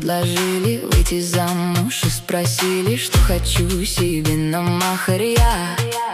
предложили выйти замуж и спросили, что хочу себе на махар я.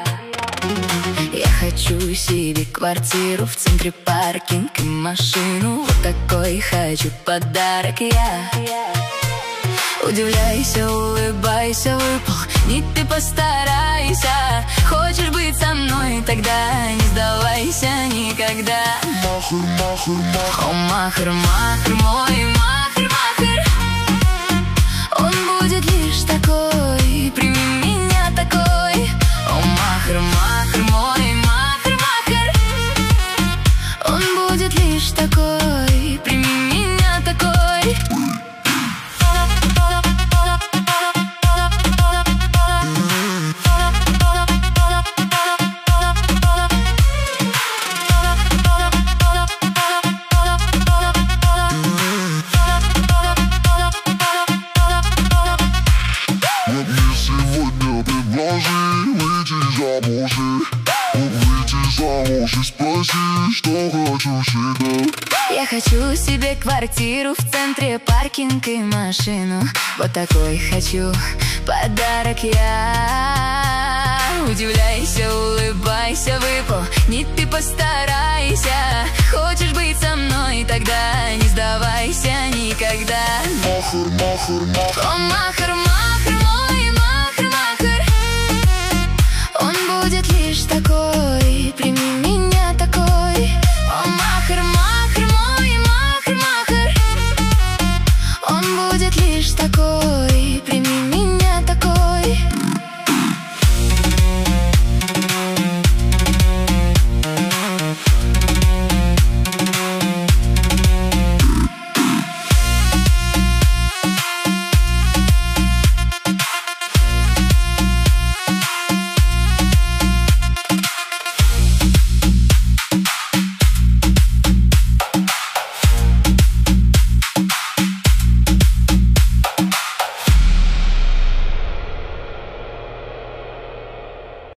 Я хочу себе квартиру в центре, паркинг и машину. Вот такой хочу подарок я. Удивляйся, улыбайся, выполни ты постарайся. Хочешь быть со мной, тогда не сдавайся никогда. Махар, махар, махар. О, махар, махар, мой махар, махар. Он будет лишь такой, прими меня такой. О, махар, махар, мой махар, махар. Он будет лишь такой, прими меня такой. Выйти замуж и спроси, что хочу себе. Я хочу себе квартиру в центре, паркинг и машину. Вот такой хочу подарок я. Удивляйся, улыбайся, выполни ты постарайся. Хочешь быть со мной, тогда не сдавайся никогда. Махар, махар, махар. О, махар.